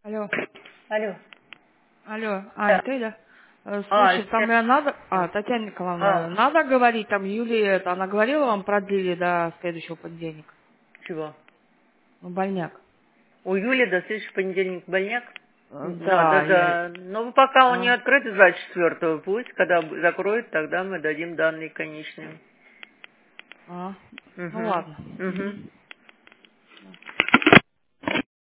Алло. Алло. Алло. Да. Ты, да? Слушай, там надо... Татьяна Николаевна, надо говорить, там Юлия, она говорила, вам продлили до следующего понедельника? Чего? Ну, больняк. У Юли до следующего понедельника больняк? Да, Да. Но пока он не открыт до 24-го, пусть, когда закроет, тогда мы дадим данные конечные. Ну Угу. ладно. Угу.